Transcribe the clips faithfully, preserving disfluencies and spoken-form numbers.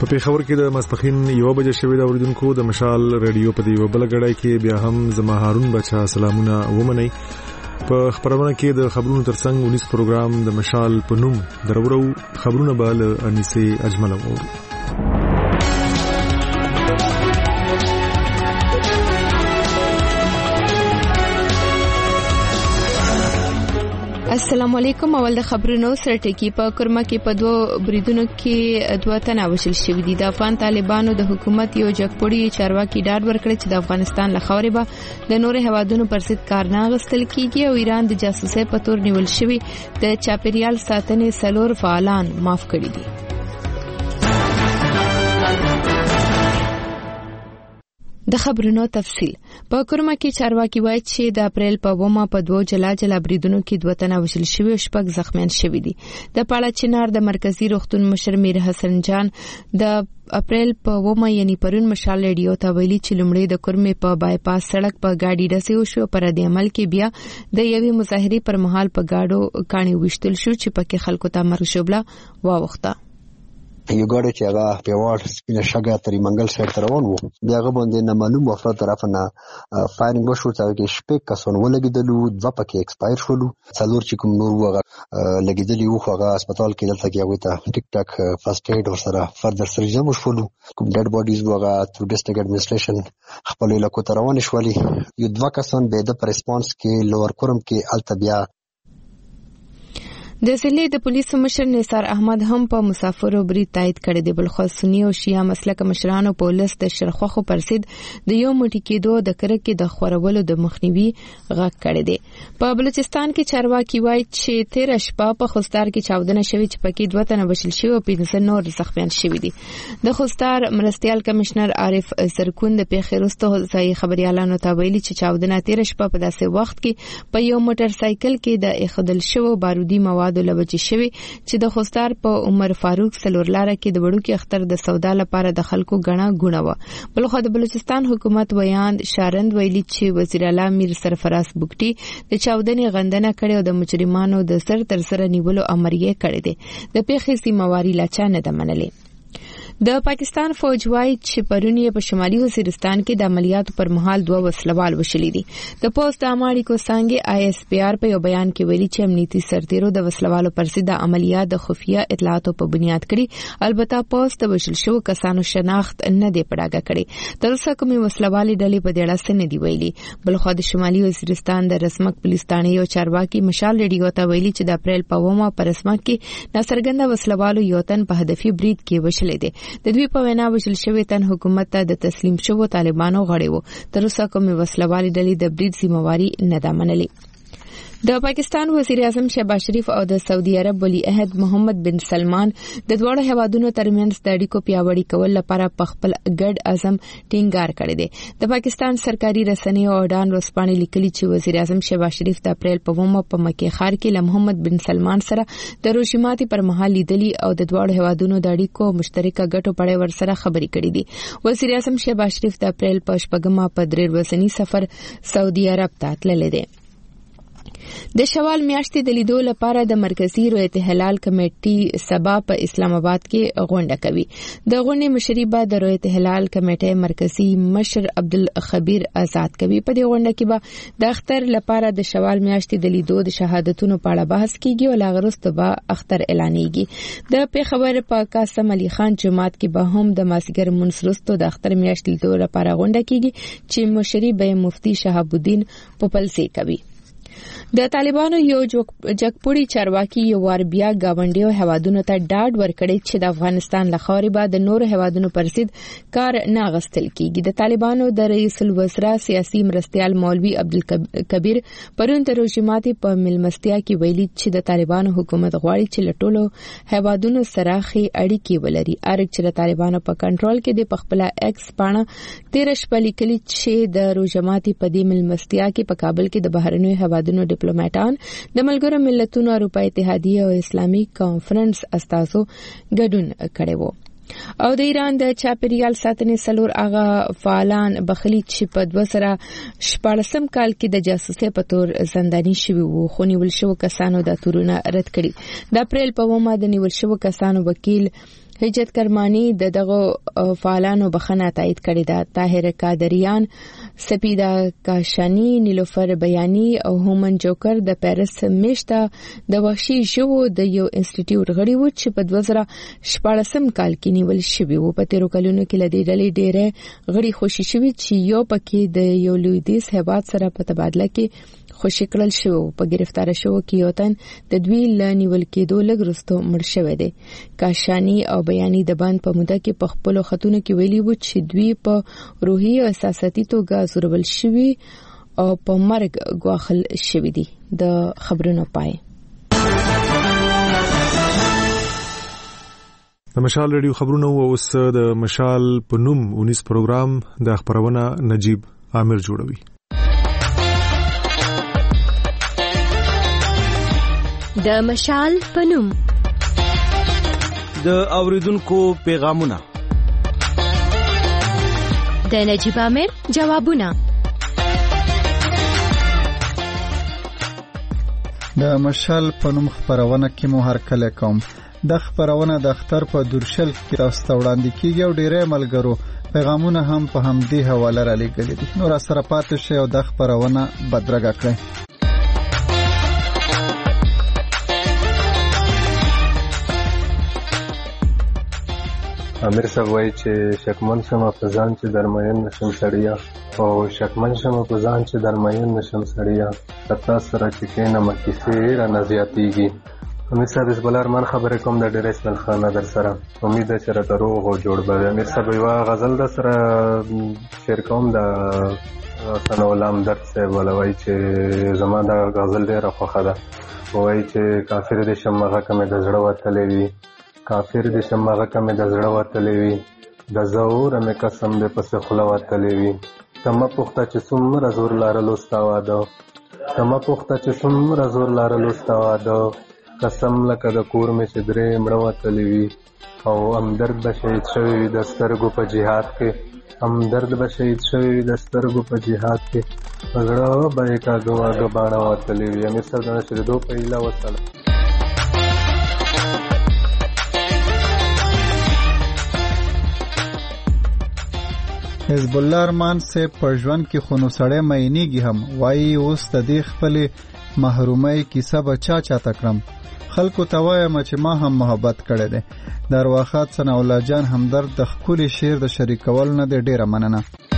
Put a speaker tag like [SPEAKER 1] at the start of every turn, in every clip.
[SPEAKER 1] په پیښور کې د ماسپخین یو بجې شوې د اوریدونکو د مشال رادیو په دی وبل غړای کې بیا هم زما هارون بچا سلامونه ومني. په خبرونه کې د خبرونو ترڅنګ ونیس پروګرام د مشال په نوم درورو خبرونه به له انیسه اجمل اوري.
[SPEAKER 2] السلام علیکم. اول د خبرونو سره ټکی په کرما کې په دوه بریدونو کې دوه تنه وشل شوې دي. د افغان طالبانو د حکومت یو جګپوړي چارواکي ډاډ ورکړي چې د افغانستان له خاورې به د نور هوادونو پر ضد کار نه غستل کیږي او ایران د جاسوسۍ په تور نیول شوی د چاپیریال ساتنې سلور فعالان معاف کړي دي. د خبرونو تفصیل. په کرما کې چارواکي وایي چې د اپریل په اومه په دوه جلا جلا بریدونو کې دوه تنه وشل شوي او شپږ زخمیان شوي دي. د پاړه چنار د مرکزی روغتون مشر میر حسن جان د اپریل په اومه یعنی پرون مشال رادیو ته ویلي چې لومړی د کرمې په بای پاس سړک په گاډي ډسې وشو پر د عمل کې بیا د یوې مظاهرې پر مهال په گاډو کانی وشتل شو چې پکې خلکو ته مرګ شوبله واوخته.
[SPEAKER 3] یو ګاډی چې هغه پیوړ سپینه شګه ترې منګل سره روان وو، بیا هغه باندې نه معلوم افراد طرفه نه فایرینګ وشو چې شپږ کسان ولګیدلو، دوه پکې ایکسپایر شولو، څلور چې کوم نور وغه لګیدلی وو هغه هسپتال کې دلته کې هغه ته ټیک ټاک فرست ایډ او سره فردر سرجری وشولو. کوم ډیډ باډیز وغه تر ډیسټریکټ اډمنستریشن خپل علاقو ته روان شولي. یو دوه کسان به د ریسپانس کې لوور کورم کې التبیا.
[SPEAKER 2] د ضلع د پولیسو مشر نثار احمد هم په مسافرو برید تایید کړی دی. بل خو سنی او شیعه مسلک مشرانو پولیس د شرخوخو پرسید د یو موټی کېدو د کرکې د خورولو د مخنیوي غږ کړی دی. په بلوچستان کې چارواکي وایي چې تیر شپه په خوستار کې چاودنه شوې چې پکې دوه تنه وشل شوي او پنځه نور زخمیان شوي دي. د خوستار مرستيال کمشنر عارف زرکون د پیښې وروسته ځای خبريالانو ته ویلي چې چاودنه تیر شپه په داسې وخت کې په یو موټر سایکل کې د اخدل شوو بارودي مواد د لوجې شوی چې د خوستار په عمر فاروق سلورلاره کې د وړوکی اختر د سودا لپاره د خلکو غنا غونه و. بل خو د بلوچستان حکومت ویاند شارند ویلي چې وزیر اعلی میر سرفراز بوکټي د چاودنې غندنه کړې او د مجرمانو د سر تر سره نیولو امر یې کړی دی. د پیښې سیمواري لاچا نه د منلې. د پاکستان فوج وايي چې پرونی په شمالي وزیرستان کې د عملیاتو پر مهال دوه وسلوال وشلي دي. د پوسټ اماړي کو څنګه آی اس پی آر په یو بیان کې ویلي چې امنیتي سرتیرو د وسلوالو پر ضد عملیات د خفیه اطلاعاتو په بنیاد کړي. البته پوسټ وشل شو کسانو شناخت نه دی پړاګه کړي. تر اوسه کومي وسلوالي ډلې په دې اړه څه نه دی ویلي. بل خو د شمالي وزیرستان د رسمک پولیس ثانې یو چارواکي مشال رادیو ته ویلي چې د اپریل په اومه پر رسمک کې ناڅرګند وسلوالو یو تن په هدفي برید کې وشلې دي. د دوی په وینا وشل شوی تن حکومت ته د تسلیم شوو طالبانو غړي وو. تر اوسه کومې وسلوالي ډلې د برید ذمہواری نه ده منلې. د پاکستان وزیر اعظم شهباز شریف او د سعودي عرب ولی عہد محمد بن سلمان د دوه هیوادونو ترمنځ د اړیکو پیاوړي کول لپاره په خپل ګډ عزم ټینګار کړی دی. د پاکستان سرکاري رسنیو او ډان ورسپانې لیکلي چې وزیر اعظم شهباز شریف د اپریل په اومه په مکه ښار کې له محمد بن سلمان سره د روشماتي پر مهال لیدلي او د دوه هیوادونو د اړیکو مشترکه ګټو په اړه ورسره خبرې کړې دي. وزیر اعظم شهباز شریف د اپریل په شپږمه په درې ورځنی سفر سعودي عرب ته تللی دی. د شوال میاشتې د لیدو لپاره د مرکزی رؤیت هلال کمیټې سبا په اسلام آباد کې غونډه کوي. د غونډې مشري به د رؤیت هلال کمیټې مرکزی مشر عبدالخبیر آزاد کوي. په دې غونډه کې به د اختر لپاره د شوال میاشتې د لیدو د شهادتونو په اړه بحث کیږي او لاغرست به اختر اعلانېږي. د پیښور په قاسم علي خان جماعت کې به هم د مازیګر منسرستو د اختر میاشتې لیدو لپاره غونډه کیږي چې مشري به مفتی شهاب الدین پوپلسي کوي. د طالبانو یو جګپوړي چارواکي یو وار بیا گاونډیو هوادونو ته ډاډ ورکړي چې د افغانستان لخوا به د نور هوادونو پر ضد کار نه غستل کیږي. د طالبانو د رئیس الوزرا سیاسي مرستيال مولوي عبدالکبیر پرون تر روشماتي په ملمستیا کې ویلي چې د طالبانو حکومت غواړي چې لټولو هوادونو سره خي اړیکې ولري. ارګ چې د طالبانو په کنټرول کې د پخپلا ایکس پاڼه تیر شپه لیکلي چې د روشماتي په دې ملمستیا کې په کابل کې د بهرنیو هوادونو ډیپلوماټان د ملګرو ملتونو اروپا اتحادیه او اسلامي کانفرنس استازو ګډون کړي وو. او د ایران د چاپیریال ساتنې سلور هغه فعالان بخلی چې په دوه سره شپږم کال کې د جاسوسۍ په تور زنداني شوي وو خو نیول شوو کسانو د تورونه رد کړي. د اپریل په اومه د نیول شوو کسانو وکیل هجرت کرمانی د دغه فعالانو بخنه تایید کړې ده. طاهر قادریان، سپیدا کاشانی، نیلوفر بیانی او هومن جوکر د پیرس میشته د وحشي ژوو د یو انسټیټیوټ غړي و چې په دوه زره شپږم کال کې نیول شوی و. په تیرو کلونو کې لدې ډلې ډېره غړي خوشي شوی چې یو پکې د یو لویدیز هیواد سره په تبادله کې خوشی کړل شو. په گرفتار شو کې یو تن د دوی لنیول کېدو لږ وروسته مړ شوی دی. کاشانی او بیانی د باندې په موده کې په خپل خطونو کې ویلي و چې دوی په روحي او احساساتي توګه زورول شوی او په مرګ غواخل شوی دي. د خبرونو پای.
[SPEAKER 1] د مشال ریډیو خبرونه اوس د مشال په نوم اونیس پروګرام د خبرونه نجیب عامر جوړوي.
[SPEAKER 4] د مشال پنوم
[SPEAKER 5] د اوریدونکو پیغامونه،
[SPEAKER 4] د نجیب عامر جوابونه.
[SPEAKER 6] د مشال پنوم خبرونه کې مو هر کله کوم. د خبرونه د اختر په دورشل کې راستو وړاندې کیږي او ډیره ملګرو پیغامونه هم په همدې حواله را لګل دي. نو را سره پاتې شئ او د خبرونه بدرګه کړئ.
[SPEAKER 7] امیر صاحب وایي چې شکمن شمه په ځان چې درمین نشم سړیا، او شکمن شمه په ځان چې درمین نشم سړیا، کتا سره چې کینم کیسې را نه زیاتیږي. امیر صاحب حزب الله ارمان خبرې کوم د ډېر اسماعیل خان در سره. امید ده چې راته روغ او جوړ به. امیر صاحب یوه غزل در سره شعر کوم د ثناء الله همدرد صاحب والا، وایي چې زما دا غزل ډېره خوښه ده. وایي چې کافر دې شم هغه که مې د زړه وتلی وي، کافر دې شم هغه که مې د زړه وتلی وي، د زوره مې قسم دې پسې خوله وتلی وي. ته مه پوښته چې څومره زور لرلو ستا واده، ته مه پوښته چې څومره زور لرلو ستا واده، قسم لکه د کور مې چې درې مړه وتلی وي. او همدرد به شهید شوی وي د سترګو په جهاد کې، همدرد به شهید شوی وي د سترګو په جهاد کې، په زړه به یې کاږه واږه باڼه وتلی وي. امیر صاحب د نشرېدو په هیله وسله.
[SPEAKER 6] حزب الله ارمان سے په ژوند کې خونو سړی مینیږي هم. وایي اوس د دې خپلې محرومۍ کیسه به چا چاته کړم، خلکو ته وایم چې ما هم محبت کړی دی. د ارواښاد ثناء الله جان همدرد د ښکلي شعر د شریکولو نه دی ډېره مننه.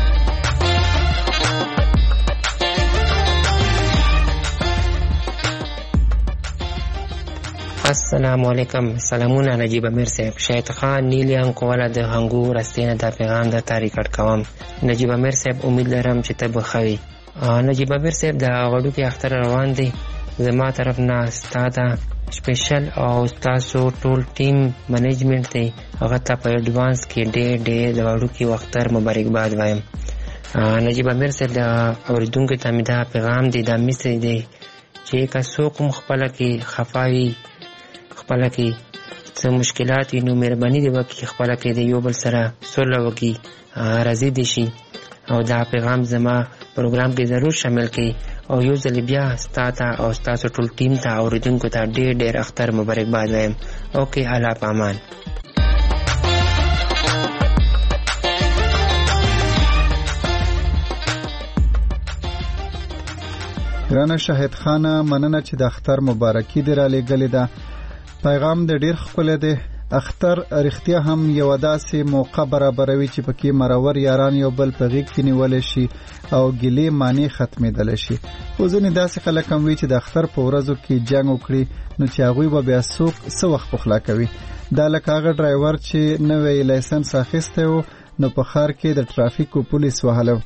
[SPEAKER 8] السلام علیکم. سلامونه نجیب امیر صاحب. شاید خان نیلیان کوله د هنګو راستینه د پیغام د تاریخ کوم. نجیب امیر صاحب امید لرم چې ته بخوي. نجیب امیر صاحب د غړو کې اختر روان دی. زما طرف نه ستاده سپیشل او تاسو ټول ټیم منیجمنت دی هغه ته په ایڈوانس کې ډېر ډېر د غړو کې اختر مبارکباد وایم. نجیب امیر صاحب د اوریدونکو ته مې دا پیغام دی دا میسج دی چې که څوک هم خپله کې خفاوي، خپله کې څه مشکلات وي، نو مهرباني دی وکړي خپله کې د یو بل سره صلح وکړي، راضي دي شي. او دا پیغام زما پروګرام کې ضرور شامل کړي. او یو ځل بیا ستا ته او ستاسو ټول ټیم ته اوریدونکو ته ډېر ډېر اختر مبارکباد وایم. اوکې، الله پامان.
[SPEAKER 6] ګرانه شاهد خانه، مننه چې د اختر مبارکي دې را لېږلې ده. پیغام دې ډېر ښکلی دی. اختر رښتیا هم یو داسې موقع برابروي چې پکې مرور یاران یو بل په غېږ کې نیولی شي او ګیلې معنی ختمېدلی شي. خو ځینې داسې خلک هم وي چې د اختر په ورځو کې جنګ وکړي، نو چې هغوی به بیا څوک څه وخت پخلا کوي. دا لکه هغه ډرایور چې نوی لایسنس اخیستی و، نو په ښار کې د ټرافیکو پولیس وهلی.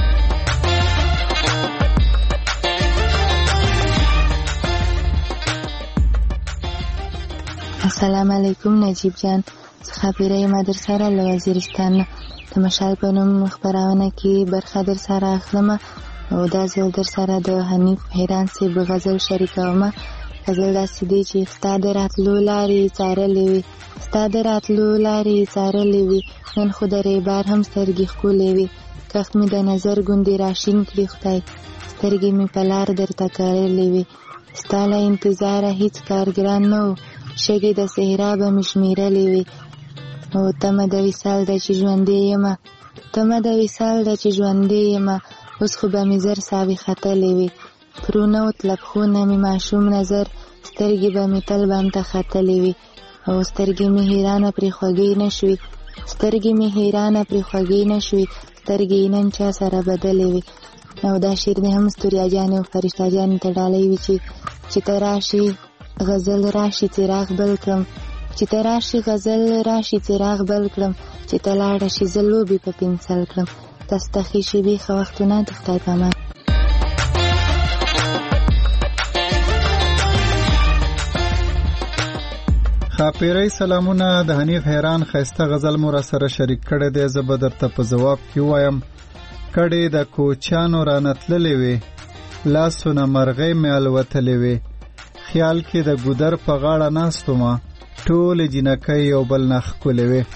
[SPEAKER 9] السلام علیکم نجیب جان، خبره یم در سره له وزیرستان. د مشال په نوم خبرونه کې برخه در سره اخلم او دا ځل در سره د حنیف حیران صاحب غزل شریکوم. غزل داسې دی چې ستا د راتلو لارې څارلې وي، ستا د راتلو لارې څارلې وي، نن خو د ریبار هم سترګې ښکلې وي، کښت مې د نظر ګوندې راشین کړي خدای، سترګې مې په لار درته کرلې وي، ستا له انتظاره هیڅ کارګران نه و، شګې د صحرا به مې شمېرلې وي، او تمه د وصال ده چې ژوندی یمه، تمه د وصال ده چې ژوندی یمه، اوس خو به مې زر ساوي ختلې وي، پرونه وتله پښونه مې ماشوم نظر، سترګې به مې تل بام ته ختلې وي، او سترګې مې حیرانه پرې خوږې نه شوي، سترګې مې حیرانه پرې خوږې نه شوي، سترګې یې نن چا سره بدلې وي. او دا شعر دې هم ستوریا جانې او فرشته جانې ته ډالۍ وي چې چې ته راشي غزل راشي څراغ بل کړم، چې ته راشي غزل راشي څراغ بل کړم، چې ته لاړه شي زه لوبې په پنسل کړم. تاسو ته ښې شېبې ښه وختونه د خدای په امان.
[SPEAKER 6] خاپیری سلامونه. د حنیف حیران ښایسته غزل مو را سره شریک کړی دی. زه به درته په ځواب کې ووایم کډې د کوچیانو رانتللې وې، لاسونه مرغۍ مې الوتلې وې، خیال کې د ګودر په غاړه ناست ومه، ټولې جینکۍ یو بل نه ښکلې وې.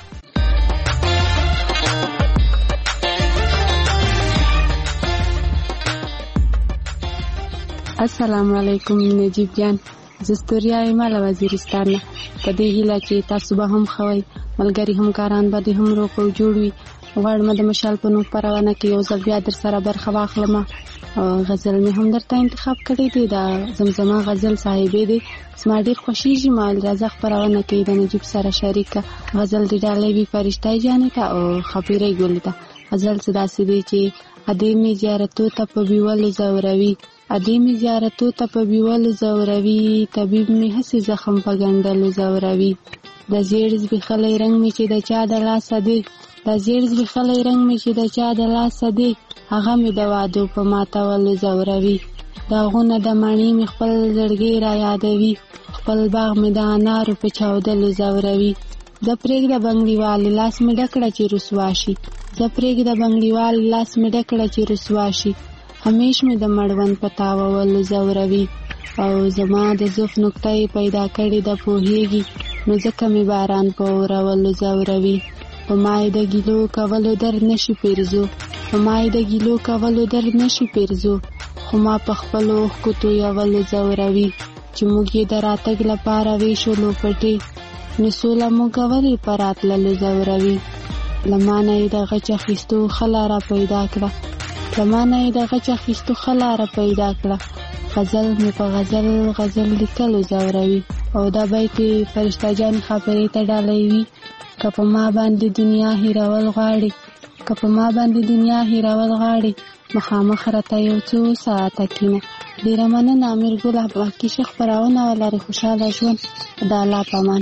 [SPEAKER 10] السلام علیکم نجیب جان، زه ستوریا یم له وزیرستان نه. په دې هیله چې تاسو به هم ښه وئ، ملګري همکاران به دې هم روغ او جوړ وي. غواړم د مشال په نوم خپرونه کې یو ځل بیا در سره برخه واخلم. غزل مې هم درته انتخاب کړی دی، دا زمزمه غزل صاحبې دی. زما ډېر خوښېږي، ما راځه خپرونه کې د نجیب سره شریکه. غزل دې ډالۍ وي فرشته جانې ته او خبیرې ګل ته. غزل څه داسې دی چې ادې مې زیارتو ته په بیولو زوروي، ادې مې زیارتو ته په بیولو زوروي، طبیب مې هسې زخم په ګنډلو زوروي. د زیړ زبېښلی رنګ مې چې د چا د لاسه دی، د زیړ زبېښلی رنګ مې چې د چا د لاسه دی، هغه مې د وادو په ماتولو زوروي. داغونه د مڼې مې خپل زړګی را یادوي، خپل باغ مې د انارو په چاودلو زوروي. زه پرېږده بنګړیوالې لاس مې ډکړه چې رسوا شي، زه پرېږده بنګړیوالې لاس مې ډکړه چې رسوا شي، همیش مې د مړوند په تاوولو زوروي. او زما د زلف نقطه یې پیدا کړې ده پوهېږي، نو ځکه مې باران په اورولو زوروي. په ما یې د ګیلو کولو درد نشي پیرزو، په ما یې د ګیلو کولو درد نشي پیرزو، خو ما په خپلو اوښکو تویولو زوروي. چې موږ یې د راتګ لپاره ویشولو پټې، نو سوله مو کولې په راتللو زوروي. له ما نه یې د غچ اخیستو ښه لاره پیدا کړه، له ما نه یې د غچ اخیستو ښه لاره پیدا کړه. غزل مې په غزل غزل لیکلو زوروي. او دا بیت فرشته جانې خبرې ته ډالۍ وي. که په ما باندې دنیا هیرول غواړي، که په ما باندې دنیا هیرول غواړي، مخامخ راته یو څو ساعته کینه. ډېره مننه امیر ګل باقي ښه خپرونه ولرئ، خوشحاله ژوند د الله په امان.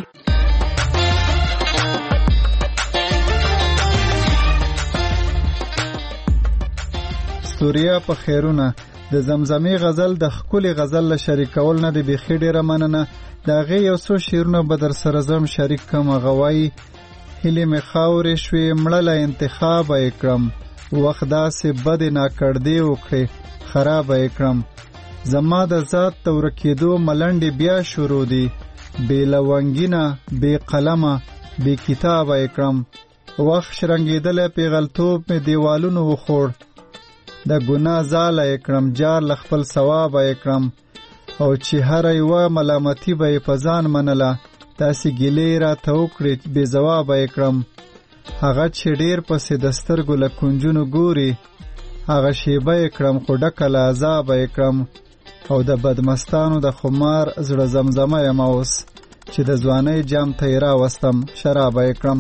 [SPEAKER 6] ستوریا په خیرونه. د زمزمې غزل د ښکلي غزل له شریکول نه د بیخي ډېره مننه. د هغې یو څو شعرونه به در سره زم شریک کړم. هغه وایي هیلې مې خاورې شوې مړله انتخابه یې کړم، وخت داسې بدې ناکړدې وکړې خرابه یې کړم. زما د ذات د ورکېدو ملنډې بیا شروع دي، بې لونګینه بې قلمه بې کتابه یې کړم. وخت شرنګېدلی پیغلتوب مې دیوالونو وخوړ، د ګناه ځاله یې کړم، جار له خپل ثوابه یې کړم. او چې هره یوه ملامتي به یې په ځان منله، داسې ګیلې راته وکړې بې ځوابه یې کړم. هغه چې ډېر پسې د سترګو له کنجونو ګوري، هغه شیبه یې کړم خو ډکه له عذابه یې کړم. او د بدمستانو د خمار زړه زمزمه یم اوس، چې د ځوانۍ جام ته یې راوستم شرابه یې کړم.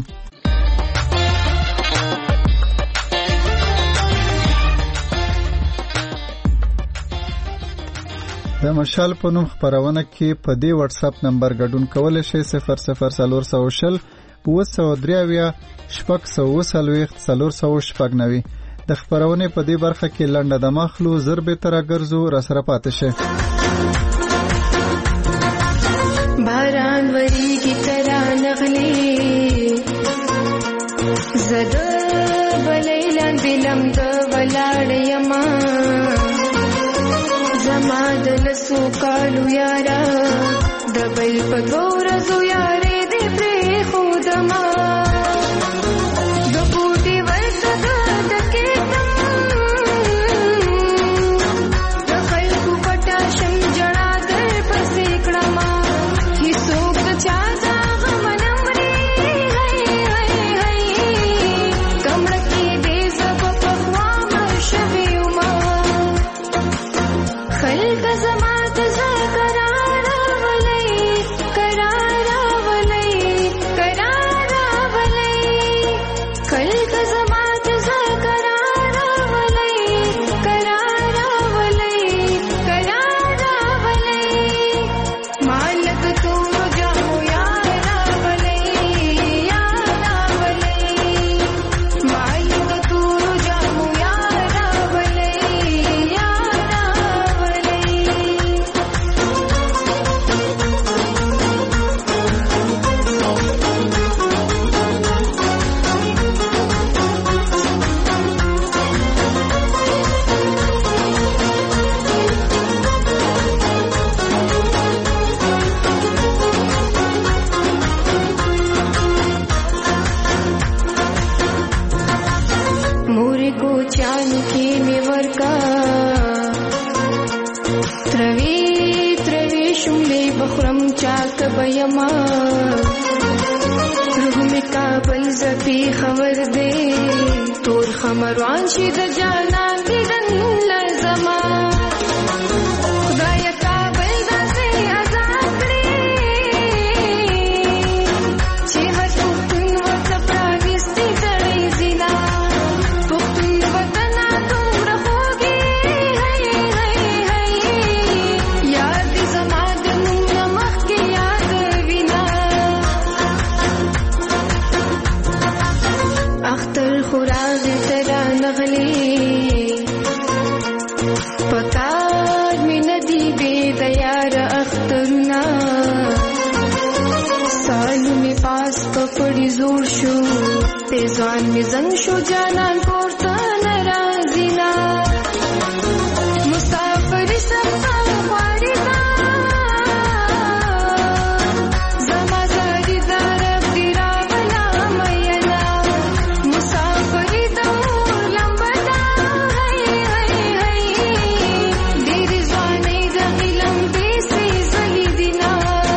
[SPEAKER 6] د مشال په نوم خپرونه کې په دې واتس اپ نمبر ګډون کولای شئ صفر صفر څلور سوه شل اوه سوه درې اویا شپږ سوه اوه څلوېښت څلور سوه شپږ نوي. د خپرونې په دې برخه کې لنډه دمه اخلو. زر بېرته راګرځو، راسره پاتې شئ.
[SPEAKER 11] باران وریږي ترا نغلې، زه د بلۍ لاندې لمده ولاړ یمه، زما د لسو کالو یاره د بل په دوه ورځو یارې دې پرېښودمه، د بوټي ورته ډکېدم، د خلکو پټه شم ژړا در پسې کړمه، هېڅوک د چا د غمه نه مري، هی هی شیانو کې می ورکا تروي تروي شملې بخرم چاک بيما روح می کابل زپی خبر دے تور خمروان شي د جانان دیدن لزما خدای کابل داسې آزاد کړې چې هر پښتون ورته پرانیستي زړې زینا پښتون وطن دومره خوږې هی هی هی یاد دې زما د نوم نه مخکې یاد وینا اختر خوراغ ترا نغلی پکار می ندی بے دیار اخترنا سالو می پاس پپڑی زور شو پیزوان می زنگ شو جانان پورتا نرازینا مسافری سفا خواری دا زما زاری دارب دیرا بلا مینا مسافری دور لمبدا هی هی هی دیری زوانی دا علم دیسی زلی دینا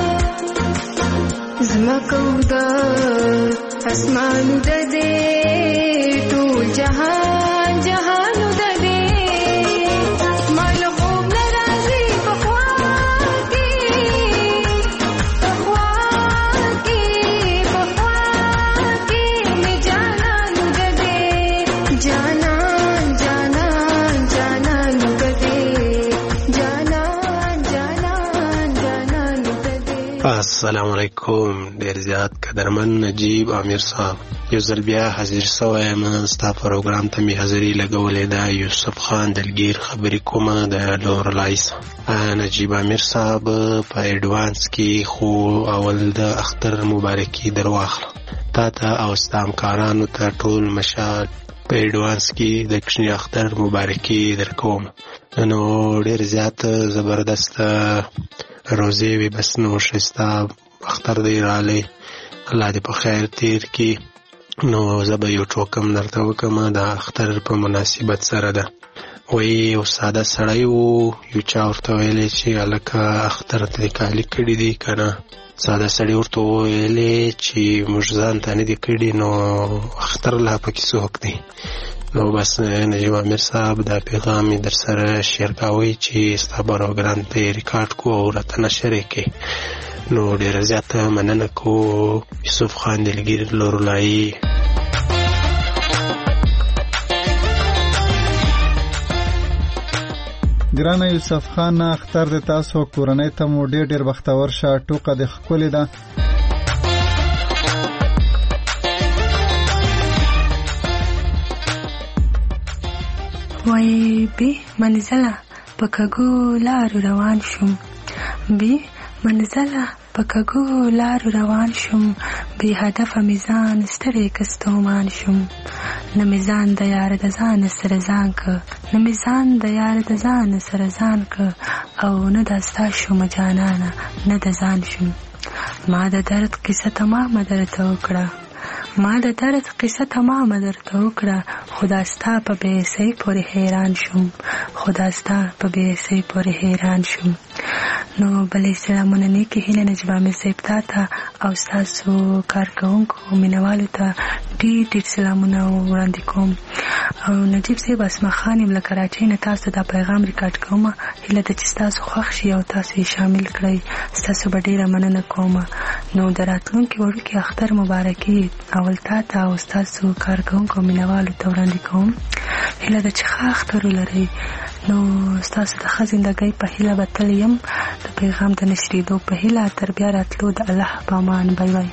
[SPEAKER 11] زما کودا اسمانو ددے ټول جهان جهانو ددے مال خوب ناراضی پخوا کی پخوا کی پخوا کی می جانانو ددے جانان جانان جانانو ددے جانان جانان جانانو ددے.
[SPEAKER 12] السلام علیکم. ډیر زیات قدرمن نجیب امیر صاحب یو ځل بیا حاضر شوی یم ستا پروګرام ته مې حاضري لګولې ده. یوسف خان دلګیر خبرې کومه د لورلای څخه. نجیب امیر صاحب په ایډوانس کې خو اول د اختر مبارکي در واخله تا ته او ستا همکارانو ته ټول مشال په ایډوانس کې د کشني اختر مبارکي در کوم. نو ډیر زیات زبردست روزې وي بس نو ښایسته اختر دی رالی الله دې په خیر تیر کړي. نو زه به یو ټوکم درته وکړم د اختر په مناسبت سره ده. وایي یو ساده سړی و یو چا ورته ویلی چې هلکه اختر ته دې کالي کړي دي که نه. ساده سړي ورته وویلې چې موږ ځان ته نه دي کړي نو اختر لا پکې څوک دی. نو بس نجیب امیر صاحب دا پیغام می در سره شیر کاوی چې ستا پروګرام ته ریکارډ کو او راته نشر یې کړي. نو ډیره زیاته مننه کو یوسف خان دلګیر لورلایي.
[SPEAKER 6] ګرانه یوسف خان اختر د تاسو کورنۍ ته مو ډیر ډیر بختور شه. ټوکه د ښکلې ده.
[SPEAKER 13] وای بی منزله په کګو لارو روان شوم بی منزله په کګو لارو روان شوم بی هدف میزان ستړی کستومان شوم نه میزان د یار د ځان سره ځان که نه میزان د یار د ځان سره ځان که او نه داستا شوم جانانه نه د ځان شوم. ما د درد قصه تمامه درته وکړه ما د درد قصه تمامه درته وکړه خدا ستا په بېسۍ پورې حیران شوم خدا ستا په بېسۍ پورې حیران شوم. نو بلې سلامونه نیکې هیلې نجیب امیر صاحب تا ته او ستاسو کارکوونکو مینوالو ته ډېر ډېر سلامونه وړاندې کوم. او نجیب صاحب اسما خان یم له کراچۍ نه تاسو دا پیغام ریکارډ کوم. هیله ده چې ستاسو خوښ شي او تاسو یې شامل کړئ. ستاسو به ډېره مننه کوم. نو د راتلونکي وړوکي اختر مبارکي اول تا ته او ستاسو کارکوونکو مینوالو ته وړاندې کوم. هیله ده چې ښه اختر ولرئ. نو ستاسو د ښه زندګۍ په هیله به تل یم. د پیغام د نشریدو په هیله تر بیا راتلو د الله په امان. بای بای.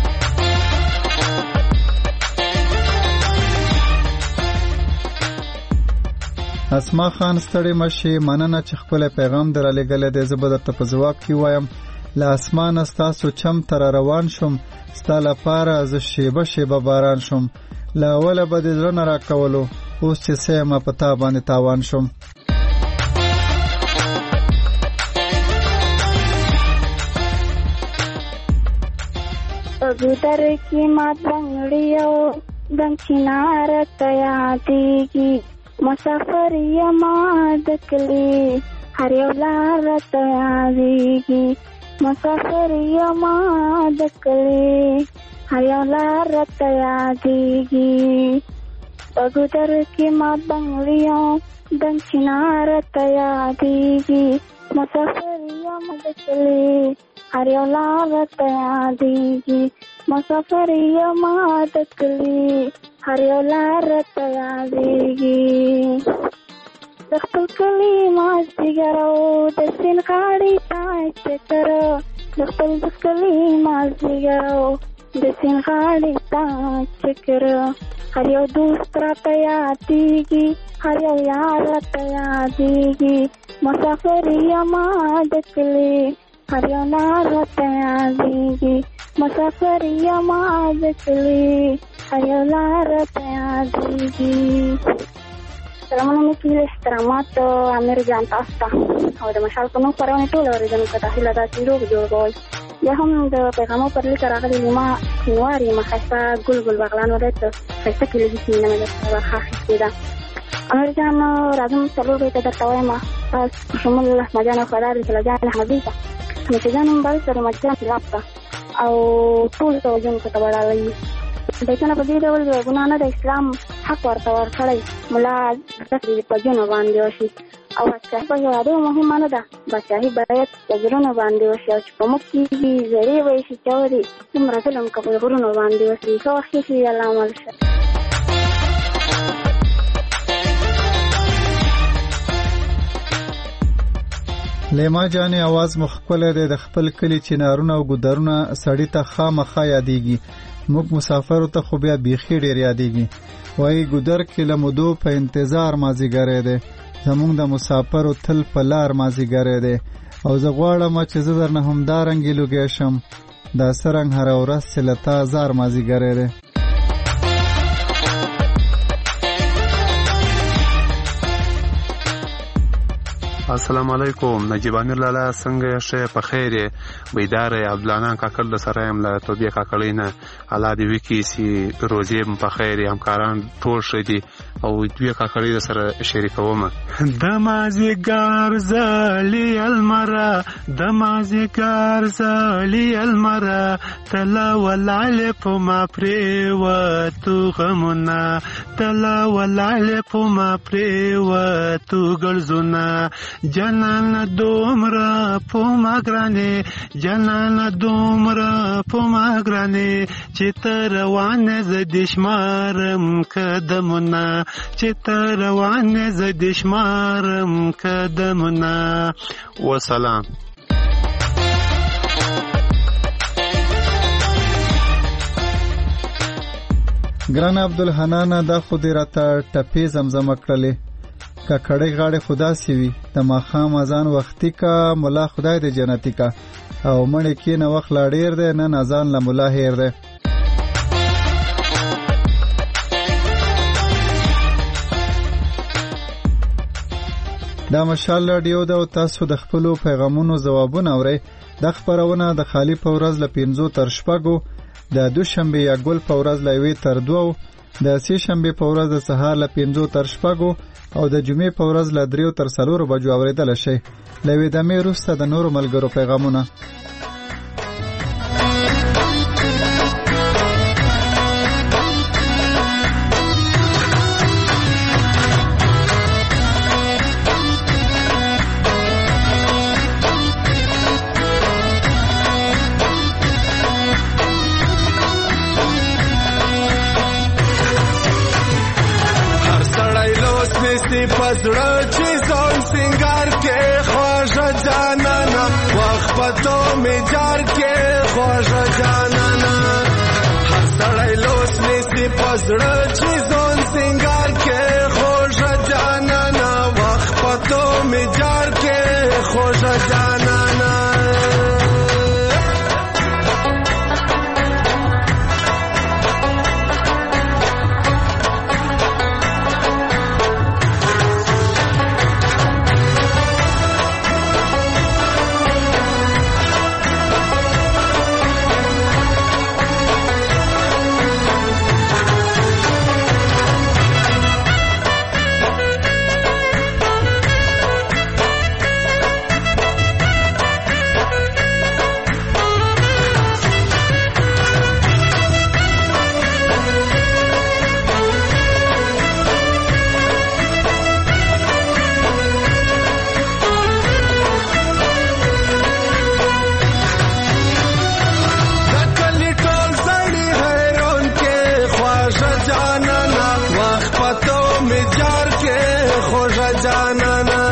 [SPEAKER 6] اسما خان ستړي مشي مننه چې خپل پیغام درلېګل دې زه به درته په ځواب کې وایم. له اسمانه ستاسو چم تر روان شوم ستا لپاره زه شیبه شیبه باران شوم. له اوله به دې زړه نه راکولو اوس چې څه یم په تا باندې تاوان شوم.
[SPEAKER 14] کبوتر کی مات بنگڑیو دنگ چنار تیادیگی مسافر یما د کلی هر یو لار ته یادېږي مسافر یما د کلی هر یو لار ته یادېږي په ګودر کې ما بنګلیو دنګ چنار ته یادېږي مسافر یما د کلی هر یو لار ته یادېږي مسافر یما د کلی هر یو لار ته یادېږي د خپل کلي مازدیګر او د سیند غاړې ته چکر د خپل کلي مازدیګر او د سیند غاړې ته چکر هر یو دوست راته یادېږي هر یو یار راته یادېږي مسافر یما د کلي هر یو لار راته یادېږي مسافر یما د کلي هر یو لار راته یادېږي. سلامونه مې کیله احترامات امیر جان تاسو ته او د مشال په نوم خپرونې ټول اورېدونکو ته هیله ده چې روغ جوړ کوئ. بیا هم د پیغامو پر لیک راغلي نیما شینوار یم ښایسته ګل ګل بغلان ولایت ښایسته کلیزي سیمې نه مې درسره برخه اخیستې ده. امیر جان راځم څلور بیته درته وایم په شمول احمد جان خدار رسول جان احمدي ته حمیشه جان مبارک سره مجان سلاب ته او ټول توجونکو ته وړاوي. بیتونه په دې ډول ګناه نه د اسلام حق ورته ورکړی ملا زده په جنو باندې وشي او بادشاهي په یو ډېر مهمه نه ده. بادشاهي باید په زړونو باندې وشي او چې په موږ کېږي زړې به شي چورې دومره ظلم که په غرونو باندې وشي ښه وخت شي الله عمل شه.
[SPEAKER 6] لیما جانې اواز مو ښکلی دی. د خپل کلي چنارونه او ګودرونه سړي ته خامخا یادېږي. موږ مسافرو ته خو بیا بیخي ډېر یادېږي. وایي ګودر کې له مودو په انتظار مازدیګری دی زمونږ د مسافرو تل په لار مازدیګری دی او زه غواړم چې زه درنه همدارنګې لوګی شم دا څرنګ هره ورځ چې له تا زار مازدیګری دی.
[SPEAKER 15] السلام علیکم نجیب امیر لالا څنګه شه په خیر بیدار عبدالانان کاکل د سره یم له توبې کاکلې نه الله دې وکړي چې روزي په خیر همکاران ټول شه دي او دوی کاکلې د سره شریکوم. د مازیګر زلی المرا د مازیګر زلی المرا تلا ولعل په ما پرې و تو غمنا تلا ولعل په ما پرې و تو ګلزونه جنان دومره په ما ګرانې جنان دومره په ما ګرانې چې ته روانه زه دې شمارم قدمونه چې ته روانه زه دې شمارم قدمونه. وسلام.
[SPEAKER 6] ګران عبدالحنان دا خو دې راته ټپې زمزمه کړلې که کړی غاړې خدا سی وي د ماښام اذان وختي کا ملا خدای دې جنتي کا او مړې کې نه وخت لا ډېر دی نن اذان له ملا هیر دی. دا مشال راډیو ده او تاسو د خپلو پیغامونو ځوابونه اورئ. دا خپرونه د خالی په ورځ له پنځو تر شپږو د دوشنبې یا ګل په ورځ له یوې تر دوو د سې شنبې په ورځ د سهار له پنځو تر شپږو او د جمعې په ورځ له دریو تر څلورو بجو اورېدلی شئ. له یوې دمې وروسته د نورو ملګرو پیغامونه.
[SPEAKER 16] پزړه چې ځان سنگار کې خواږه جانانا وخت پتو می جار کې خواږه جانانا هر سړی لوس نیسي پزړه چې ځان سنگار کې خواږه جانانا وخت پتو می جار کې خواږه جانانا. جانانا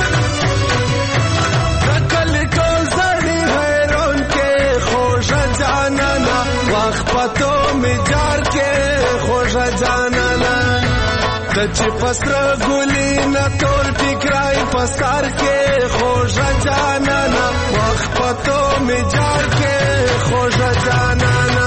[SPEAKER 16] کل ټول زړی حیران کې خوږه جانانا وخت پتو می جار کې خوږه جانانا د چې پسره ګولې نه تور ټیکرای پسار کې خوږه جانانا وخت پتو می جار کې خوږه جانانا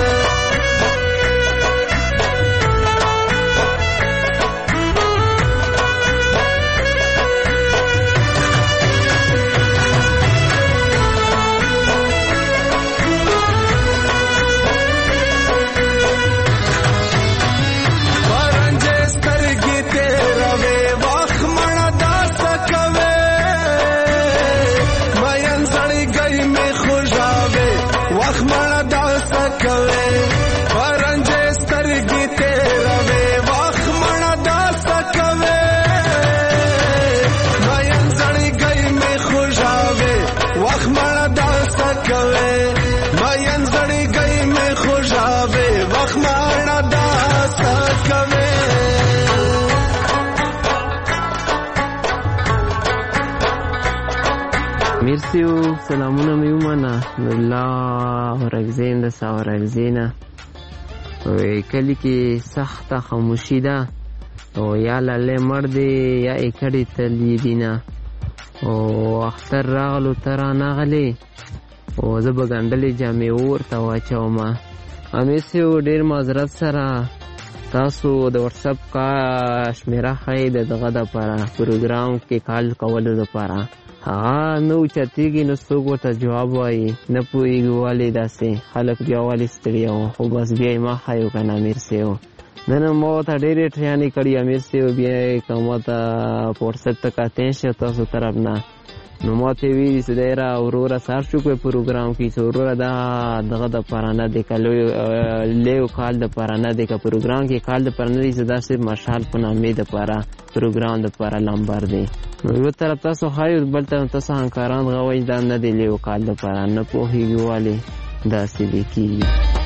[SPEAKER 8] مرسیو سلامونه مې ومنه الله ورغزین د سا ورغزینه کلی کې سخته خاموشي ده او یا لاله مړ دی یا یې کړي تلي دینه او اختر راغلو ته رانغلې او زه به ګنډلې جامې ورته واچوم مرسیو ډېر معذرت سره تاسو د واتساپ کا شمیره ښایي د دغه دپاره پروګرام کې کال کولو دپاره هغه نه اوچتېږي نو څوک ورته جواب وایي نه پوهېږي ولې داسې خلک بیا ولې ستړي وو خو بس بیا یې ما ښایو که نه امیر صیب نن ما ورته ډېرې ټریانې کړي امیر صیب بیا یې که ما ته په وټساپ ته کتې شي تاسو طرف نه نو ما ته یې ویلي چې دی را وروره سر شو په پروګرام کې چې وروره دا دغه دپاره نه دی که لیو کال دپاره نه دی که پروګرام کې کال دپاره نه دی چې دا صرف مشال په نامې دپاره پروګرام دپاره لمبر دی نو یو طرف تاسو ښایو بل طرف تاسو همکاران غوئ دا نه دی لیو کال دپاره نه پوهېږي ولې داسې دی کېږي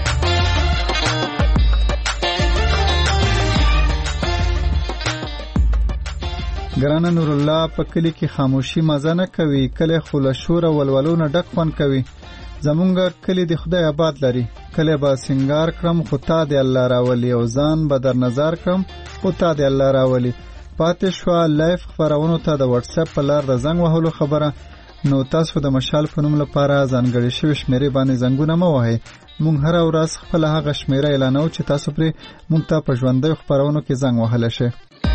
[SPEAKER 6] ګرانه نور الله په کلی کې خاموشي مزه نه کوي کلی خو له شور او ولولو نه ډک خوند کوي زمونږ کلی د خدای آباد لري کلی به سنگار کړم خو تا د الله راولي او ځان به در نظر کړم خو تا د الله راولي پاتې شوه لایف خپرونو ته د واتساپ په لار د زنګ وهلو خبره نو تاسو د مشال په نوم لپاره ځانګړې شوې شمیرې باندې زنګونه مه وهئ مونږ هره ورځ خپله هغه شمیره اعلانوو چې تاسو پرې مونږ ته په ژوندیو خپرونو کې زنګ وهلی شئ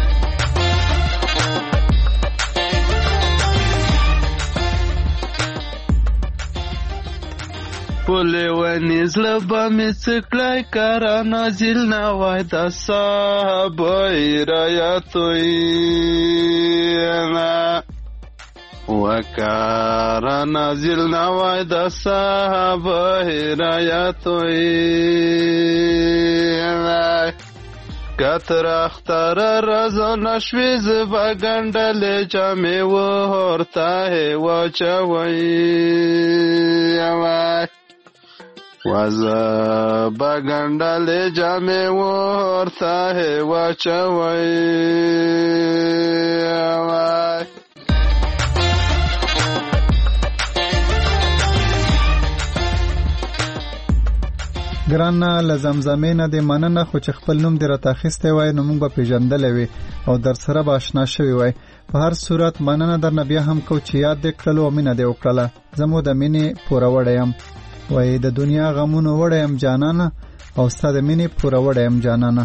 [SPEAKER 17] پولی ونی زړه به مې څه کړی کاره نازل نه وای د صحابه رایتوینا وکاره نازل نه وای د صحابه رایتوینا کتر اختر رضا نشوی زبا گندل جامع و هرته و چوی وزا بگندل جامع و هرته و چوی
[SPEAKER 6] ګرانه لزمزمې نه دې مننه خو چې خپل نوم دې راته اخیستی وای نو موږ به پیژندلی وي او در سره به اشنا شوي وای په هر صورت مننه درنه بیا هم کو چې یاد دې کړلو او مینه دې وکړله زه مو د مینې پوره وړی یم وایي د دنیا غمونو وړی یم جانانه او ستا د مینې پوره وړی یم جانانه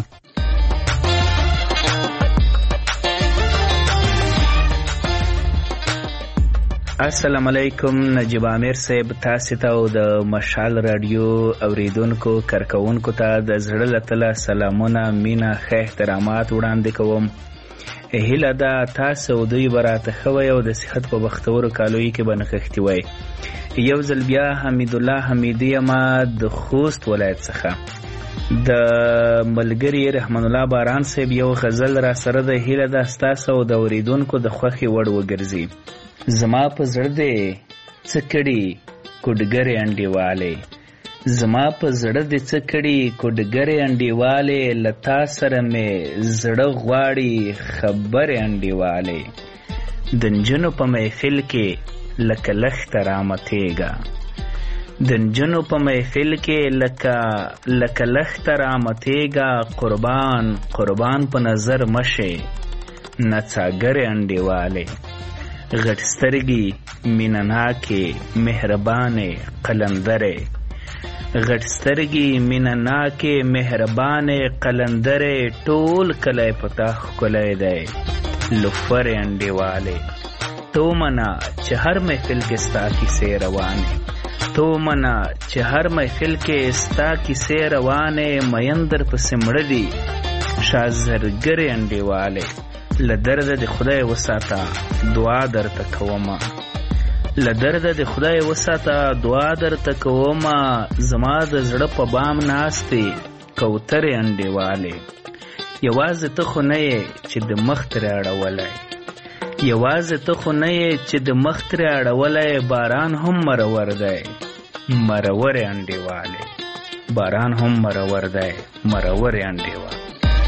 [SPEAKER 18] السلام علیکم نجیب امیر صاحب تاسو ته او د مشال رادیو اوریدونکو کارکونکو ته د زړه له تله سلامونه مینا ښه احترامات وړاندې کوم هیله ده تاسو دوی براته خوي او د صحت په بختورو کالوي کې بنخښتي وای یو ځل بیا حمید الله حمیدی ما د خوست ولایت څخه د ملګری رحمان الله باران صاحب یو غزل را سره د هیله ده تاسو او د اوریدونکو د خوخي وړ وګرځي زما په زړه دې څکړي کوډګری انډیواله زما په زړه د څه کړي کوډګرې انډیوالې لتا سره مې زړه غواړي خبرې انډیوالې د نجونو په محفل کې لکه لښته رامتېږه د نجونو په محفل کې لکه لکه لښته رامتېږه قربان قربان په نظر مشې نڅاګرې انډیوالې غټ سترګې مینه ناکې مهربانې قلندرې غټ سترګې مینه ناکې مهربانې قلندرې ټول کلی پتا ښکلی دی لفرې انډیوالې تو منا چې هر محفل کې ستا کیسې روانې تو منا چې هر محفل کې ستا کیسې روانې مین در پسې مړه دي شازرګرې انډیوالې له درده د خدای وساته دعا درته کومه له درده د خدای وساته دعا درته کومه زما د زړه په بام ناستې کوترې انډیوالې یوازې ته خو نه یې چې د مخ ترې اړولی یوازې ته خو نه یې چې د مخ ترې اړولی باران هم مرور دی مرورې انډیوالې باران هم مرور دی مرورې انډیوالې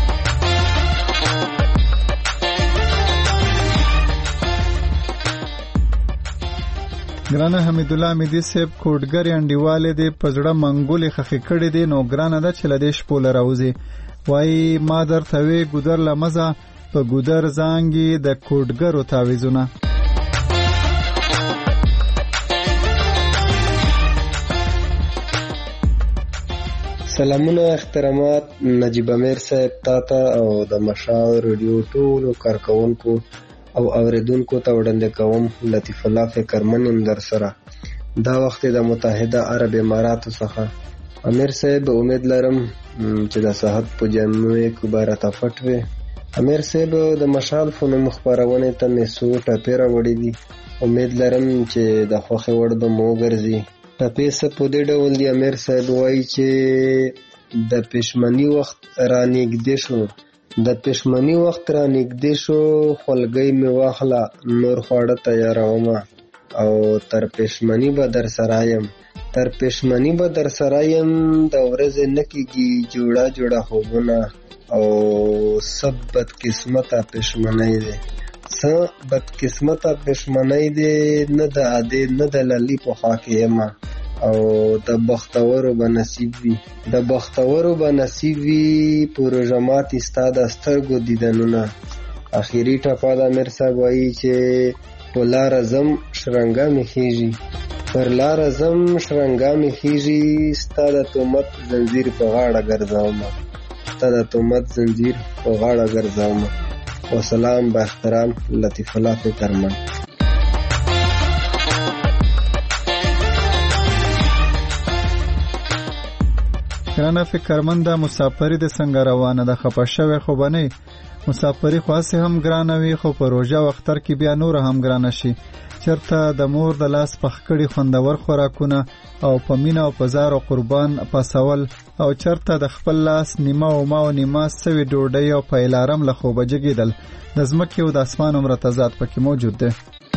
[SPEAKER 6] ګرانه حمید الله امیدي صاحب کوډګرې انډیوالې دې په زړه منګولې خښې کړې دي نو ګرانه ده چې له دې شپو له راوځي وایي ما درته وې ګودر له مزه په ګودر زانګې د کوډګرو تاویزونه
[SPEAKER 19] سلامونه احترامات نجیب امیر صاحب تاته او د مشال رادیو ټولو کارکونکو او اوریدونکو ته وړاندې کوم لطیف الله فکرمن یم در سره دا وخت د متحده عرب اماراتو څخه امیر صاحب امید لرم چې د صحت په جامع کې بارته فټوي امیر صاحب د مشال فنوم خبرونه ته مې سو ټاپې راوړې دي امید لرم چې د خوخه وړ به مو ګرځي ټاپې څه په دې ډول دی امیر صاحب وایي چې د پښمنی وخت را نږدې شو د پښمنی وخت را نږدې شو خلګۍ می واخله نور خواړه تیارومه او تر پښمنی به در سره یم تر پښمنی به در سره یم د ورځې نکیږي جوړه جوړه خوبونه او سب بد قسمته پښمنۍ دی څه بد قسمته پښمنۍ دی نه د عادي نه د للی په خوا کې یم او د بختورو به نصیب وي د بختورو به نصیب وي پروژمات استاد سترګو دیدنونه اخیری ټپه د امیر صاحب وایي چې په لار زم شرنګا می خيږي پر لار زم شرنګا می خيږي ستاد تومت زنجیر په غاړه ګرځاوم ستاد تومت زنجیر په غاړه ګرځاوم وسلام با احترام لطیف الله فکرمن
[SPEAKER 6] کرانه فکرمن دا مسافری د څنګه روانه د خپه شوی خو بنئ مسافری خاصه هم ګرانه وي خو په روزه وختر کې بیا نور هم ګرانه شي چرته د مور د لاس پخکړی خوندور خوراکونه او په مینا او پزار او قربان پاسول او چرته د خپل لاس نیمه او ما او نیمه سوي ډوډۍ او په الارم له خوبه جګیدل د زمکه او د اسمان عمر تضاد پکې موجود ده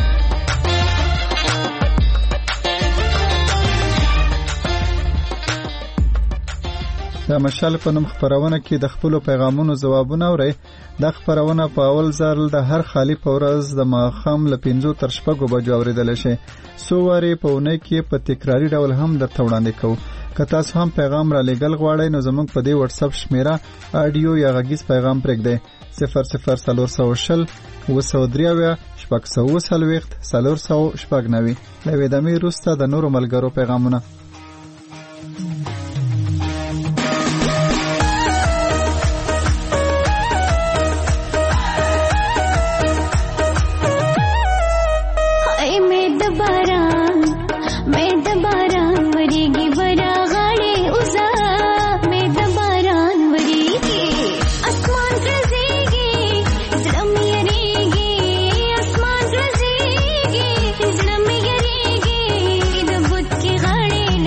[SPEAKER 6] د مشال په نوم خبرونه کې د خپل پیغامونو جوابونه اوري د خبرونه په اول ځل د هر خالی په ورځ د ماخام ل پنځو تر شپږو بجو اوریدل شي سو واری په اونۍ کې په تکراری ډول هم درته وړاندې کوو که تاسو هم پیغام را لېږل غواړئ نو زموږ په دې واتس اپ شمیره اډیو یا غږیز پیغام پرېږدئ صفر صفر څلور سوه شل اوه سوه درې شپږ سوه څلوېښت څلور سوه شپږ نوي له ودانۍ وروسته د نورو ملګرو پیغامونه
[SPEAKER 11] गाड़ी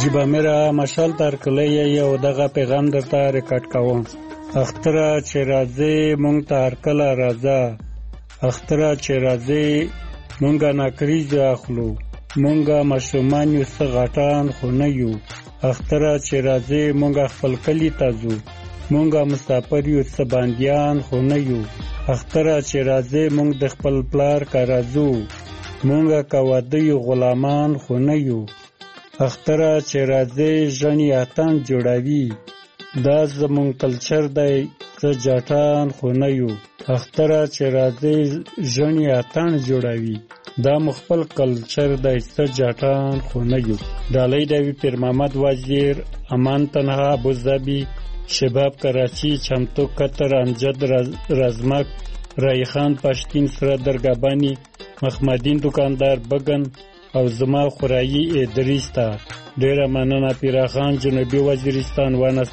[SPEAKER 20] نجیب امیر مشال ترکلی یو دغه پیغام درته ریکارډ کوم. اختره چې راځي مونږ ته هرکله راځه، اختره چې راځي مونږه ناکریز اخلو، مونږه ماشومان یو څه غټان خو نه یو. اختره چې راځي مونږه خپل کلی ته ځو، مونږه مسافر یو څه باندیان خو نه یو. اختره چې راځي مونږ د خپل پلار کره ځو، مونږه که واده یو غلامان خو نه یو. اختره چې راځي ژڼې اتڼ جوړوي، دا زمونږ کلچر دی څه جاټان خو نه یو. اختره چې راځي ژڼې اتڼ جوړوي، دا مو خپل کلچر دی څه جاټان خو نه یو. ډالۍ دوي پیر محمد وزیر، امان تنها ابوظبي، شباب کراچی، چمتو قطر، امجد رزمک، رایخان پشتین، سره درگابانی، محمدین دکاندار بگن او زما خورایی ادریس ته. ډیره مننه پیراخان، جنوبي وزیرستان ونس.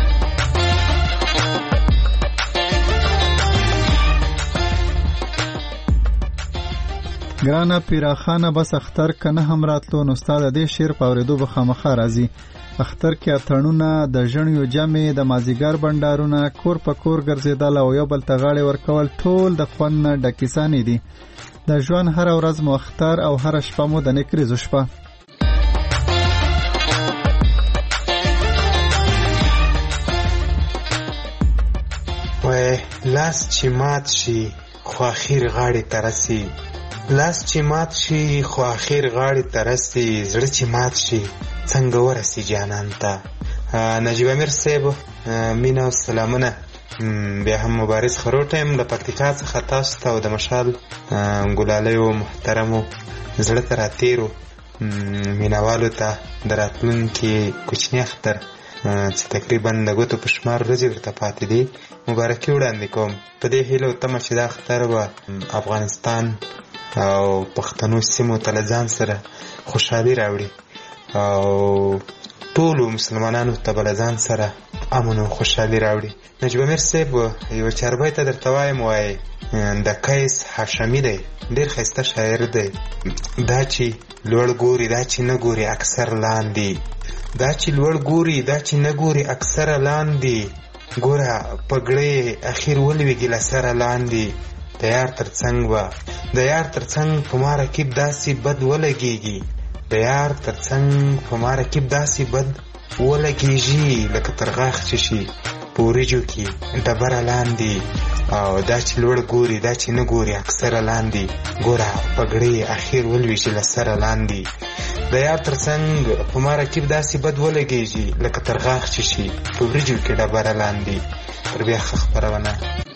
[SPEAKER 6] ګرانه پیراخانه بس اختر کنه هم راتلو نو استاد دې شعر په اوریدو به خامخا راځي. اختر کې اتڼونه، د ژڼیو جمع، د مازیګر بنډارونه، کور په کور ګرځېدل او یو بل ته غاړې ورکول ټول د خوند نه ډکیسانې دي. د ژوند هره ورځ مو اختر او هره شپه مو د نکریزو شپه.
[SPEAKER 12] وای لاس چې مات شي خو اخیر غاړې ته رسي، لاس چې مات شي خو اخیر غاړې ته رسي، زړه چې مات شي څنګه ورسي جانان ته. نجیب امیر صاحب مینا او سلامونه. بیا هم مبارز خروټ یم د پکتیکا څخه تاسو ته او د مشال ګلالیو محترمو زړه ته راتیرو مینوالو ته د راتلونکي کوچني اختر چې تقریبا د ګوتو په شمار ورځې ورته پاتې دي مبارکي وړاندې کوم. په دې هیله او تمه چې دا اختر به افغانستان او پښتنو سیمو ته له ځان سره خوشحالي راوړي او ټولو مسلمانانو ته به له ځان سره امن او خوشحالي راوړي. نجیب امیر صاحب یو چاربای ته درته وایم، وایي د قیس هاشمي دی، ډېر ښایسته شاعر دی. دا چې لوړ ګوري دا چې نه ګوري اکثر لاندې، دا چې لوړ ګوري دا چې نه ګوري اکثر لاندې، ګوره پګړې اخیر ولویږي له سره لاندې. د یار تر څنګ به د یار تر څنګ په ما رقیب داسې بد ولګېږي، د یار تر څنګ په ما رقیب داسې بد ولګېږي لکه تر غاښ چې شي په وریجو کې ډبره لاندې. او دا چې لوړ ګوري دا چې نه ګوري اکثره لاندې، ګوره پګړې اخیر ولویږي له سره لاندې. د یار تر څنګ په ما رقیب داسې بد ولګېږي لکه تر غاښ چې شي په وریجو کې ډبره لاندې. پر بیا ښه خپرونه.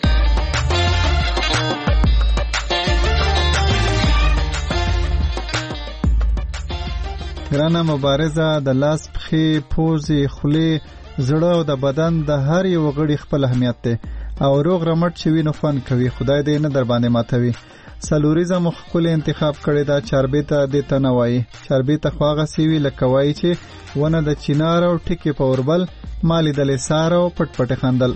[SPEAKER 6] ګرانه مبارزه د لاس پخې پوزې خولې زړه او د بدن د هر یو غړي خپل اهمیت دی او روغ رمټ چې وینو فن کوي. خدای دې نه در باندې ماتوي. سلوریزم خپل انتخاب کړی دا چاربیته د تنوي چاربیته خواغه سیوی لکه وای چې ونه د چینار او ټکی په اوربل مالی د لسارو پټ پټ خندل.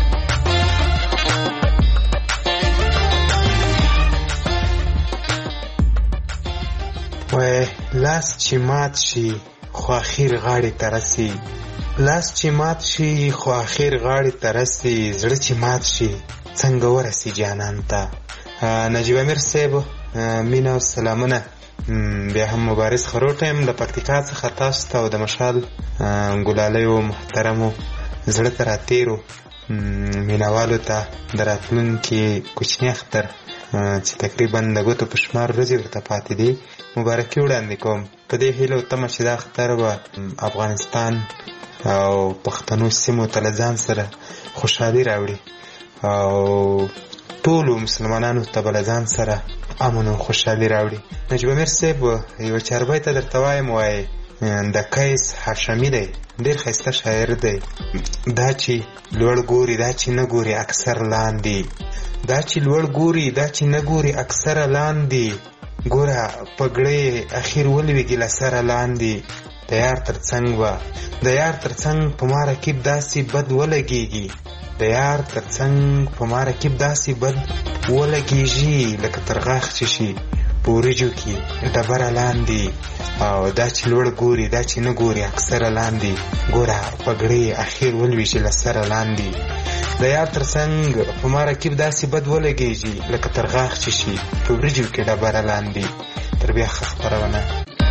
[SPEAKER 12] وای لاس چې مات شي خو اخیر غاړې ته رسي، لاس چې مات شي خو اخیر غاړې ته رسي، زړه چې مات شي څنګه ورسي جانان ته. نجیب امیر صاحب مینا او سلامونه. بیا هم مبارز خروټ یم د پکتیکا څخه تاسو ته او د مشال ګلالیو محترمو زړه ته راتیرو مینوالو ته د راتلونکي کوچني اختر چې تقریبا د ګوتو په شمار ورځې ورته پاتې دي مبارکي وړاندې کوم. په دې هیله او تمه چې دا اختر به افغانستان او پښتنو سیمو ته له ځان سره خوشحالي راوړي او ټولو مسلمانانو ته به له ځان سره امن او خوشحالي راوړي. نجیب امیر صاحب یو چاربای ته درته وایم، وایي د قیس هاشمي دی، ډېر ښایسته شاعر دی. دا چې لوړ ګوري دا چې نه ګوري اکثر لاندې، دا چې لوړ ګوري دا چې نه ګوري اکثر لاندې، ګوره پګړې اخیر ولویږي له سره لاندې. د یار تر څنګ به د یار تر څنګ په ما رقیب داسې بد ولګېږي، د یار تر څنګ په ما رقیب داسې بد ولګېږي لکه تر غاښ چې شي په
[SPEAKER 21] په وریجو کې ډبره لاندې او دا چې لوړ ګوري دا چې نه ګوري اکثره لاندې ګوره پګړۍ اخیر ولویشي له سره لاندې د یار تر څنګ په ما رقیب داسې بد ولګېږي لکه تر غاښ چې شي په وریجو کې ډبره لاندې تر بیا ښه خپرونه.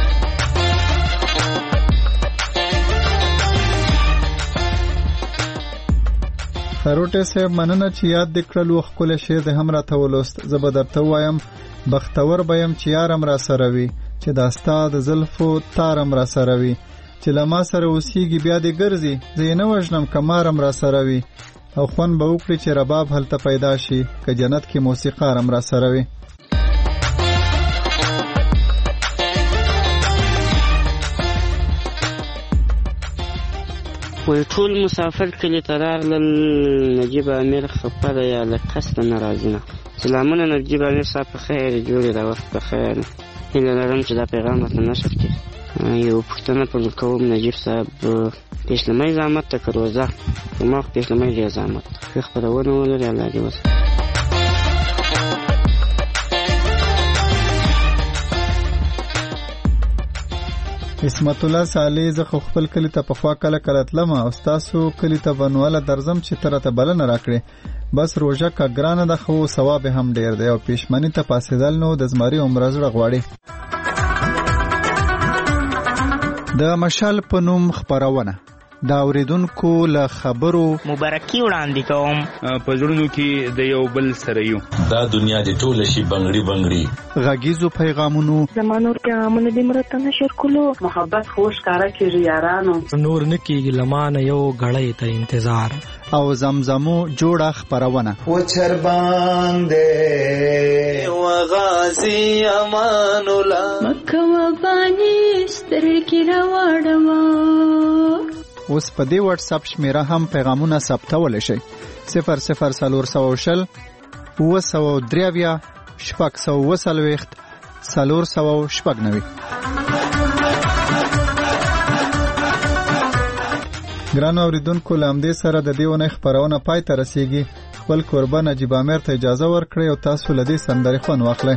[SPEAKER 6] خروټه صاحب مننه چې یاد دې کړلو خپل شعر دې هم راته ولوست. زه به درته وایم بختور بیم چې یارم را سره وي چې دا ستا د زلفو تارم را سره وي چې له ما سره اوسېږي بیا دې ګرځي زه یې نه وژنم که مارم را سره وي او خوند به وکړي چې رباب هلته پیدا شي که جنت کې موسیقارم را سره وي.
[SPEAKER 22] وی ټول مسافر کلی ته راغلل نجیب امیر خفه ده یا له قصده نه راځي نه. سلامونه نجیب امیر صاحب په خیر جوړې د وخت په خیر. هیله لرم چې دا پیغام راته نشر کړي. یو پوښتنه پر کوم نجیب صاحب پیشلمی زحمت ته که روزه په ما خو پیشلمی ډېر زحمت ښه خپرونه ولري الله دې وسه.
[SPEAKER 6] اسمت الله صالح زه خو خپل کلی ته پخوا کله کله تلم او ستاسو کلی ته بنواله درځم چې ته راته بلنه راکړې. بس روژه که ګرانه ده خو ثواب هم ډېر دی او پیشمني ته پاسېدل نو د زمري عمره زړه غواړي. د مشال په نوم خپرونه دا اوریدونکو له خبرو
[SPEAKER 23] مبارکي وړاندې کوم.
[SPEAKER 18] په زړونو کې د یو بل سره یو
[SPEAKER 24] دا دنیا دې ټوله شي بنګړي بنګړي.
[SPEAKER 6] غږیزو پیغامونو
[SPEAKER 25] زمانور پیغامونه دې مرته نشر کولو محبت خوش کارا کېږي یارانو
[SPEAKER 26] نور نه کېږي لمانه یو غړی ته انتظار
[SPEAKER 6] او زمزمو جوړه خپرونه
[SPEAKER 16] و چر باندې و غازی امان الله
[SPEAKER 27] مکه و باندې سترګې راوړم.
[SPEAKER 6] اوس په دې واتس اپ شمیره هم پیغامونه ثبتولی شئ صفر صفر څلور سوه شل اوه سوه درې اویا شپږ سوه اوه څلوېښت څلور سوه شپږ نوي. ګرانو اورېدونکو له همدې سره د دې اونۍ خپرونه پای ته رسیږي. خپل کوربه نجیب امیر ته اجازه ورکړئ او تاسو له دې سندرې خوند واخلئ.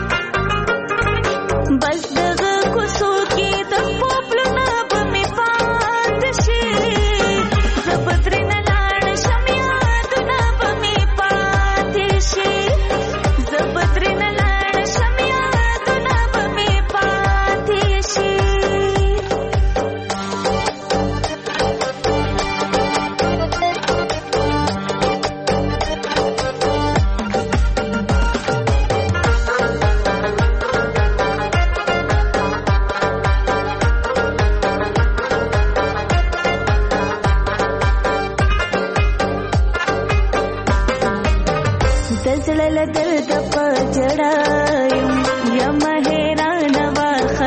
[SPEAKER 27] بس دغه کوڅو کې د پوپلو نه به مې پام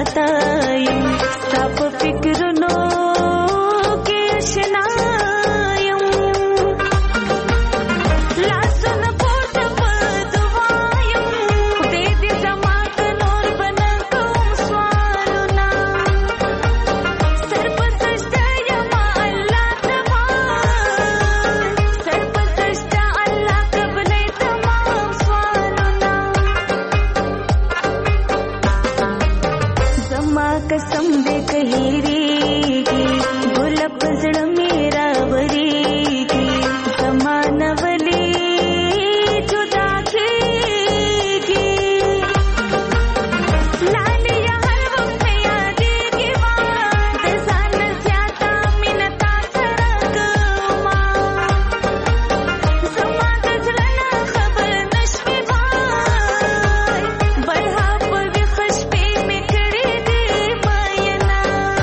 [SPEAKER 1] راته یم ستا په فکرونو کې اشنا یم لاسونه پورته په دعا یم خدای دې زما که نور به نه کوم سوالونه سر په سجده یم الله زما سر په سجده الله قبلې تمام سوالونه زما قسم دې که هېرېږي ګله په زړه مې راورېږي زما نه ولې جدا کېږي لاليه هر وخت مې یادېږي ما د ځان نه زیاته مینه تا سره کومه زما د زړه نه خبر نه شوې وای برها په ویښه شپې مې کړې دي مینه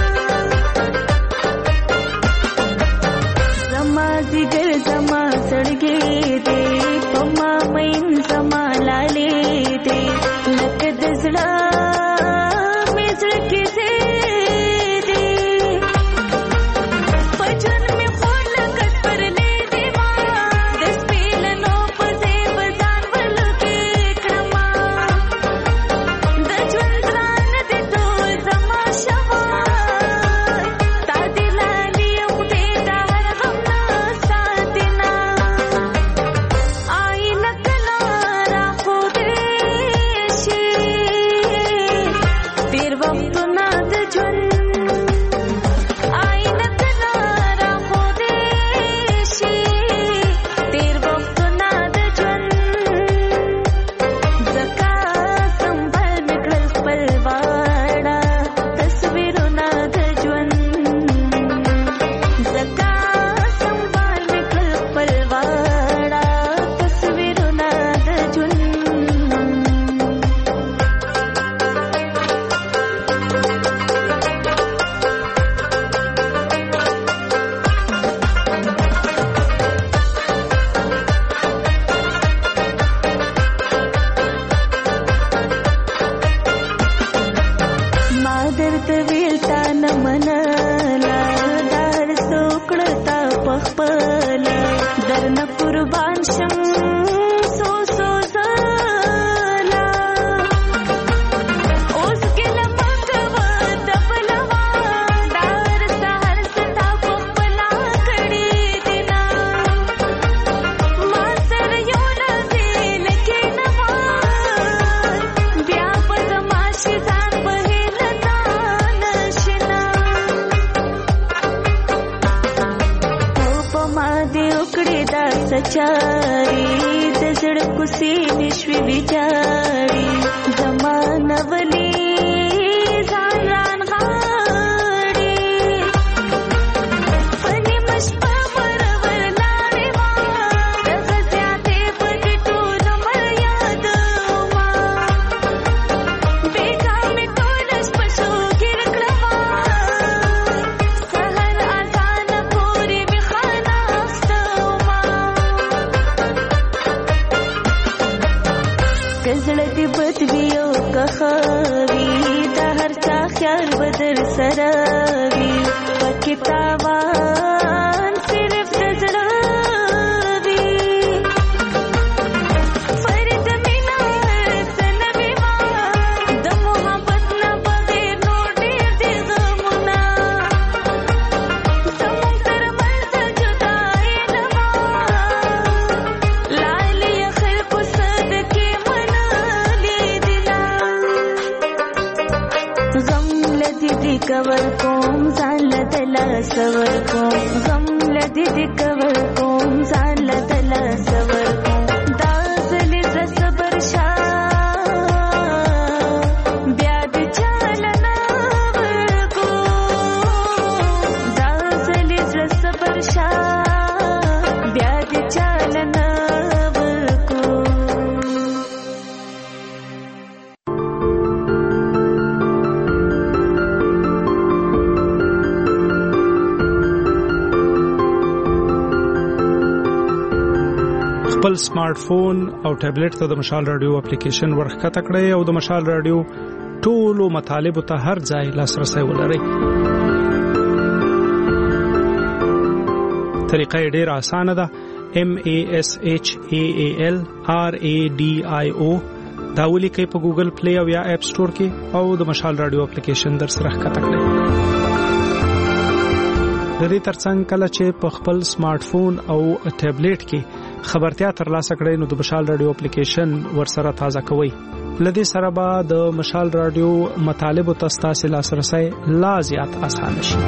[SPEAKER 1] زما ځیګر زما زړګی دی په ما مین زما لالې دی لکه د زړه مې زړه کې ځای دی په ژوند مې خور لکه سپرلی دی ما د سپېلنو په ځای به ځان ولکې کړمه د ژوند ګرانه دې ټول زما شوی تا دې لالې خدای د هر غم نه ساتي نه آینه کله راښودی شي تېر وختونه د ژوند آینه کله راښودی شي تېر وختونه د ژوند ځکه سنبال مې کړل خپل واړه تصویرونه د ژوند ځکه سنبال مې کړل خپل واړه تصویرونه د ژوند ما درته ویل تا نه منله دا هر څه وکړه تا پخپله درنه قربان شم څو څو ځله اوس ګیله مه کوه دبلوه دا هر څه هر څه تا پخپله کړي دي نه ما سره یو لحظې لکېنه وای بیا به زما شي ځان به هیله تا نشنه تو په ما دې وکړې دا سچاري د زړه کوڅې مې شوې ویجاړي زما نه ولې ځان رانغاړي په نیمه شپه مرور لاړې ما دغه زیاتې په دې ټول عمر یادومه بېګا مې ټوله شپه شوګیر کړمه سحر اذانه پورې مې خانه اخیستومه که زړه دې بد وي او که ښه وي د هر چا خیال به در سره وي پکې تاوان صرف د زړه وي فرید مینا هر څه نه وي ما د محبت نه بغیر نور ډېر دي غمونه زموږ تر منځه جدایي نه وه لاليه خلکو صدقې منلې دي نه غم له دې دې کور کوم ځان له د لاسه ورکوم غم له دې دې کور کوم ځان له د لاسه ورکوم دا ځلې زړه صبر شه بیا دې چاله نه ورکوم دا ځلې زړه صبر شه بیا دې چاله نه ورکوم
[SPEAKER 2] خپل سمارټ فون او ټابلیټ ته د مشال رادیو اپلیکیشن ورښکته کړئ او د مشال رادیو ټولو مطالبو ته هر ځای لاسرسي ولرئ. طریقه یې ډیره اسانه ده. M A S H A A L R A D I O دا ولیکئ په ګوګل پلی او یا اپ سٹور کې او د مشال رادیو اپلیکیشن در سره ښکته کړئ. د دې ترڅنګ کله چې په خپل سمارټ فون او ټابلیټ کې خبرتیا ترلاسه کړئ نو د مشال رادیو اپلیکیشن ورسره تازه کوئ. لدې سره به د مشال رادیو مطالبو ته ستاسو لاسرسي لا زیات اسانه شي.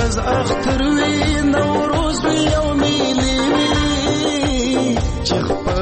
[SPEAKER 16] اختر وی نوروز وی او میلی وی چې